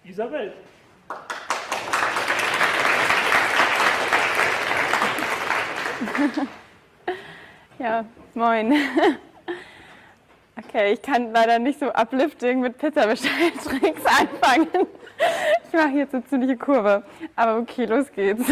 Isabel. Ja, moin. Okay, ich kann leider nicht so uplifting mit Pizzabestelltricks anfangen. Ich mache jetzt eine ziemliche Kurve. Aber okay, los geht's.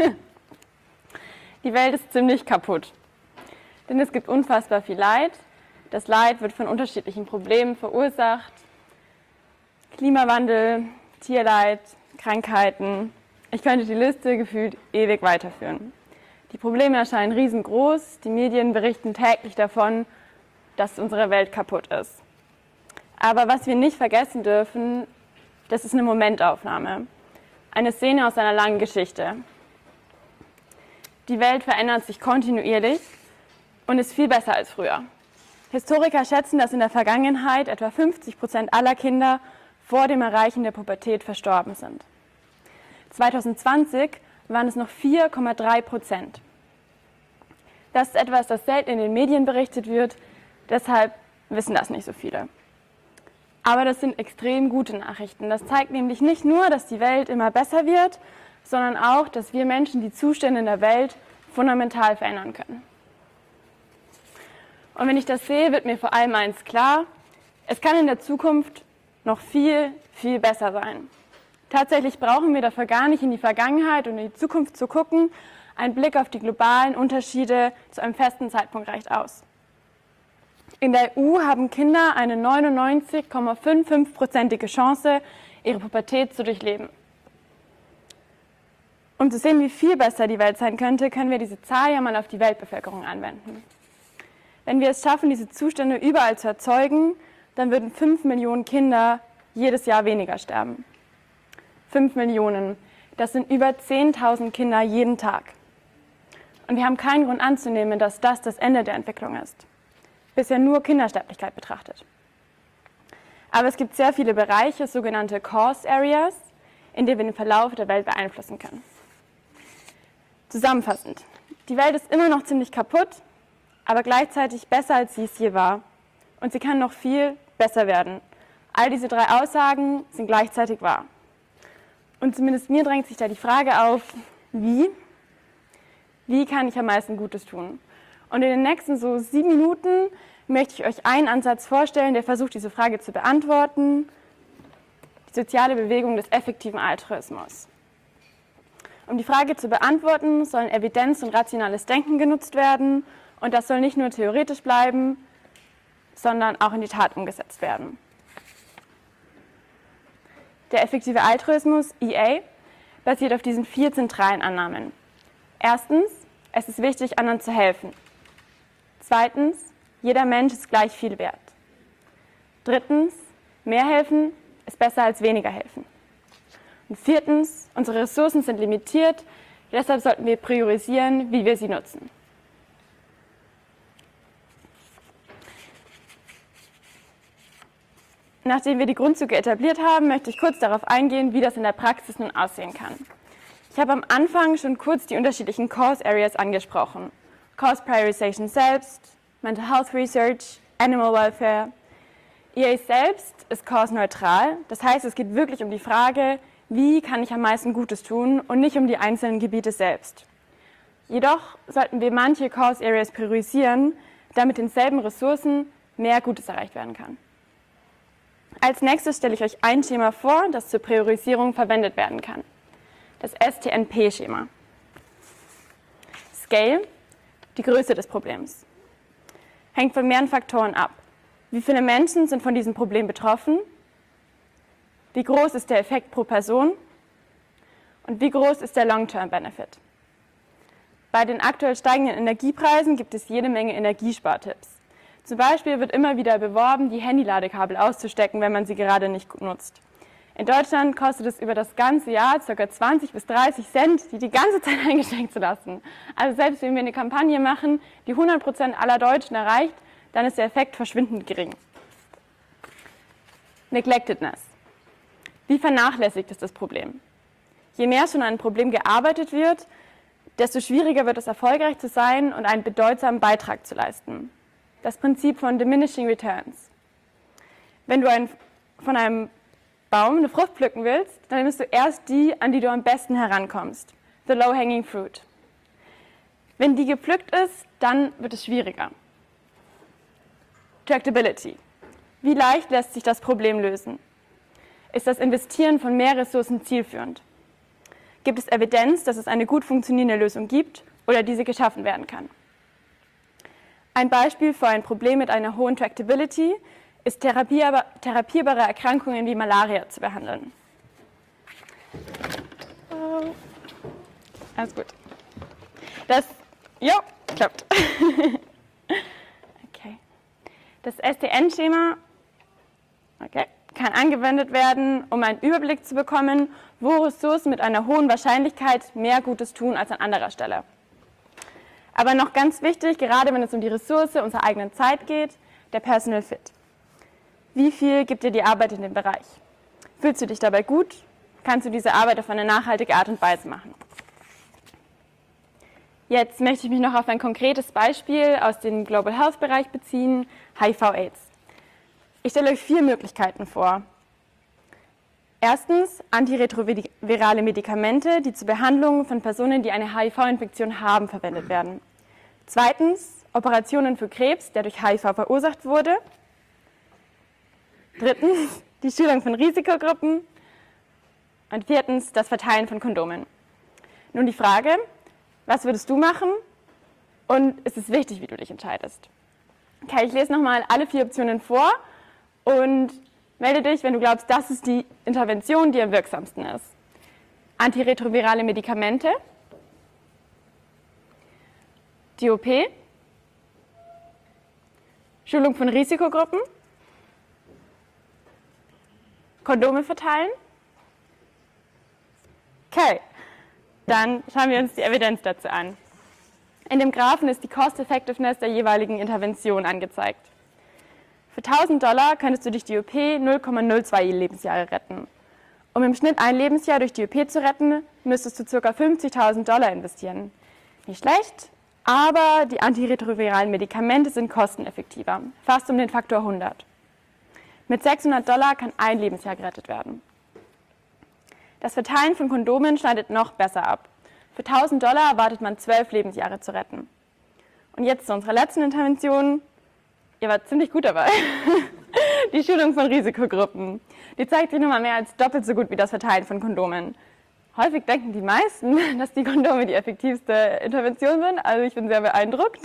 Die Welt ist ziemlich kaputt. Denn es gibt unfassbar viel Leid. Das Leid wird von unterschiedlichen Problemen verursacht. Klimawandel, Tierleid, Krankheiten. Ich könnte die Liste gefühlt ewig weiterführen. Die Probleme erscheinen riesengroß. Die Medien berichten täglich davon, dass unsere Welt kaputt ist. Aber was wir nicht vergessen dürfen, das ist eine Momentaufnahme. Eine Szene aus einer langen Geschichte. Die Welt verändert sich kontinuierlich und ist viel besser als früher. Historiker schätzen, dass in der Vergangenheit etwa 50% aller Kinder vor dem Erreichen der Pubertät verstorben sind. 2020 waren es noch 4,3%. Das ist etwas, das selten in den Medien berichtet wird, deshalb wissen das nicht so viele. Aber das sind extrem gute Nachrichten. Das zeigt nämlich nicht nur, dass die Welt immer besser wird, sondern auch, dass wir Menschen die Zustände in der Welt fundamental verändern können. Und wenn ich das sehe, wird mir vor allem eins klar: Es kann in der Zukunft noch viel, viel besser sein. Tatsächlich brauchen wir dafür gar nicht in die Vergangenheit und in die Zukunft zu gucken. Ein Blick auf die globalen Unterschiede zu einem festen Zeitpunkt reicht aus. In der EU haben Kinder eine 99,55%ige Chance, ihre Pubertät zu durchleben. Um zu sehen, wie viel besser die Welt sein könnte, können wir diese Zahl ja mal auf die Weltbevölkerung anwenden. Wenn wir es schaffen, diese Zustände überall zu erzeugen, dann würden 5 Millionen Kinder jedes Jahr weniger sterben. 5 Millionen, das sind über 10.000 Kinder jeden Tag. Und wir haben keinen Grund anzunehmen, dass das Ende der Entwicklung ist. Bisher nur Kindersterblichkeit betrachtet. Aber es gibt sehr viele Bereiche, sogenannte Cause Areas, in denen wir den Verlauf der Welt beeinflussen können. Zusammenfassend: Die Welt ist immer noch ziemlich kaputt, aber gleichzeitig besser, als sie es je war. Und sie kann noch viel besser werden. All diese 3 Aussagen sind gleichzeitig wahr. Und zumindest mir drängt sich da die Frage auf, wie? Wie kann ich am meisten Gutes tun? Und in den nächsten so 7 Minuten möchte ich euch einen Ansatz vorstellen, der versucht, diese Frage zu beantworten: die soziale Bewegung des effektiven Altruismus. Um die Frage zu beantworten, sollen Evidenz und rationales Denken genutzt werden. Und das soll nicht nur theoretisch bleiben, sondern auch in die Tat umgesetzt werden. Der effektive Altruismus, EA, basiert auf diesen 4 zentralen Annahmen. Erstens, es ist wichtig, anderen zu helfen. Zweitens, jeder Mensch ist gleich viel wert. Drittens, mehr helfen ist besser als weniger helfen. Und viertens, unsere Ressourcen sind limitiert, deshalb sollten wir priorisieren, wie wir sie nutzen. Nachdem wir die Grundzüge etabliert haben, möchte ich kurz darauf eingehen, wie das in der Praxis nun aussehen kann. Ich habe am Anfang schon kurz die unterschiedlichen Cause Areas angesprochen. Cause Prioritization selbst, Mental Health Research, Animal Welfare. EA selbst ist cause-neutral, das heißt, es geht wirklich um die Frage, wie kann ich am meisten Gutes tun und nicht um die einzelnen Gebiete selbst. Jedoch sollten wir manche Cause Areas priorisieren, damit mit denselben Ressourcen mehr Gutes erreicht werden kann. Als nächstes stelle ich euch ein Schema vor, das zur Priorisierung verwendet werden kann. Das STNP-Schema. Scale, die Größe des Problems. Hängt von mehreren Faktoren ab. Wie viele Menschen sind von diesem Problem betroffen? Wie groß ist der Effekt pro Person? Und wie groß ist der Long-Term-Benefit? Bei den aktuell steigenden Energiepreisen gibt es jede Menge Energiespartipps. Zum Beispiel wird immer wieder beworben, die Handyladekabel auszustecken, wenn man sie gerade nicht nutzt. In Deutschland kostet es über das ganze Jahr ca. 20 bis 30 Cent, die ganze Zeit eingesteckt zu lassen. Also selbst wenn wir eine Kampagne machen, die 100% aller Deutschen erreicht, dann ist der Effekt verschwindend gering. Neglectedness. Wie vernachlässigt ist das Problem? Je mehr schon an einem Problem gearbeitet wird, desto schwieriger wird es, erfolgreich zu sein und einen bedeutsamen Beitrag zu leisten. Das Prinzip von Diminishing Returns. Wenn du von einem Baum eine Frucht pflücken willst, dann nimmst du erst die, an die du am besten herankommst. The low-hanging fruit. Wenn die gepflückt ist, dann wird es schwieriger. Tractability. Wie leicht lässt sich das Problem lösen? Ist das Investieren von mehr Ressourcen zielführend? Gibt es Evidenz, dass es eine gut funktionierende Lösung gibt oder diese geschaffen werden kann? Ein Beispiel für ein Problem mit einer hohen Tractability ist therapierbare Erkrankungen wie Malaria zu behandeln. Alles gut. Klappt. Okay. Das STN-Schema kann angewendet werden, um einen Überblick zu bekommen, wo Ressourcen mit einer hohen Wahrscheinlichkeit mehr Gutes tun als an anderer Stelle. Aber noch ganz wichtig, gerade wenn es um die Ressource unserer eigenen Zeit geht, der Personal Fit. Wie viel gibt dir die Arbeit in dem Bereich? Fühlst du dich dabei gut? Kannst du diese Arbeit auf eine nachhaltige Art und Weise machen? Jetzt möchte ich mich noch auf ein konkretes Beispiel aus dem Global Health Bereich beziehen, HIV/AIDS. Ich stelle euch 4 Möglichkeiten vor. Erstens, antiretrovirale Medikamente, die zur Behandlung von Personen, die eine HIV-Infektion haben, verwendet werden. Zweitens, Operationen für Krebs, der durch HIV verursacht wurde. Drittens, die Schulung von Risikogruppen. Und viertens, das Verteilen von Kondomen. Nun die Frage, was würdest du machen und ist es wichtig, wie du dich entscheidest? Okay, ich lese nochmal alle 4 Optionen vor und melde dich, wenn du glaubst, das ist die Intervention, die am wirksamsten ist. Antiretrovirale Medikamente, die OP, Schulung von Risikogruppen, Kondome verteilen. Okay, dann schauen wir uns die Evidenz dazu an. In dem Graphen ist die Cost-Effectiveness der jeweiligen Intervention angezeigt. Für $1000 könntest du durch die OP 0,02 Lebensjahre retten. Um im Schnitt ein Lebensjahr durch die OP zu retten, müsstest du ca. $50.000 investieren. Nicht schlecht, aber die antiretroviralen Medikamente sind kosteneffektiver, fast um den Faktor 100. Mit $600 kann ein Lebensjahr gerettet werden. Das Verteilen von Kondomen schneidet noch besser ab. Für $1000 erwartet man 12 Lebensjahre zu retten. Und jetzt zu unserer letzten Intervention. Ihr wart ziemlich gut dabei. Die Schulung von Risikogruppen. Die zeigt sich nochmal mehr als doppelt so gut wie das Verteilen von Kondomen. Häufig denken die meisten, dass die Kondome die effektivste Intervention sind. Also ich bin sehr beeindruckt.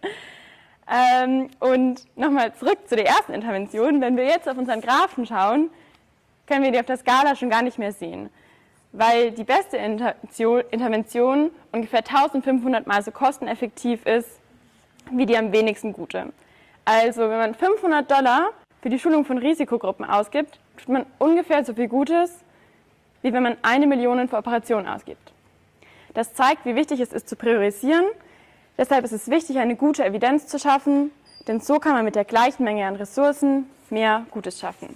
Und nochmal zurück zu der ersten Intervention. Wenn wir jetzt auf unseren Graphen schauen, können wir die auf der Skala schon gar nicht mehr sehen. Weil die beste Intervention ungefähr 1500 Mal so kosteneffektiv ist, wie die am wenigsten gute. Also wenn man $500 für die Schulung von Risikogruppen ausgibt, tut man ungefähr so viel Gutes, wie wenn man 1 Million für Operationen ausgibt. Das zeigt, wie wichtig es ist zu priorisieren. Deshalb ist es wichtig, eine gute Evidenz zu schaffen, denn so kann man mit der gleichen Menge an Ressourcen mehr Gutes schaffen.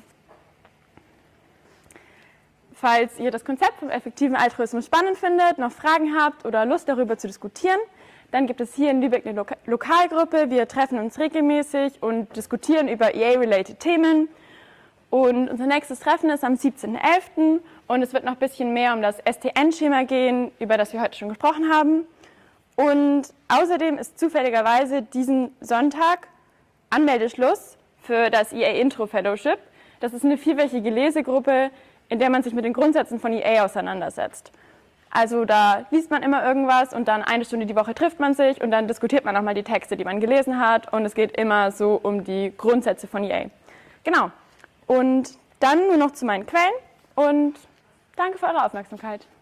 Falls ihr das Konzept vom effektiven Altruismus spannend findet, noch Fragen habt oder Lust darüber zu diskutieren, dann gibt es hier in Lübeck eine Lokalgruppe. Wir treffen uns regelmäßig und diskutieren über EA-related Themen. Und unser nächstes Treffen ist am 17.11. und es wird noch ein bisschen mehr um das STN-Schema gehen, über das wir heute schon gesprochen haben. Und außerdem ist zufälligerweise diesen Sonntag Anmeldeschluss für das EA Intro Fellowship. Das ist eine 4-wöchige Lesegruppe, in der man sich mit den Grundsätzen von EA auseinandersetzt. Also da liest man immer irgendwas und dann 1 Stunde die Woche trifft man sich und dann diskutiert man nochmal die Texte, die man gelesen hat und es geht immer so um die Grundsätze von EA. Genau. Und dann nur noch zu meinen Quellen und danke für eure Aufmerksamkeit.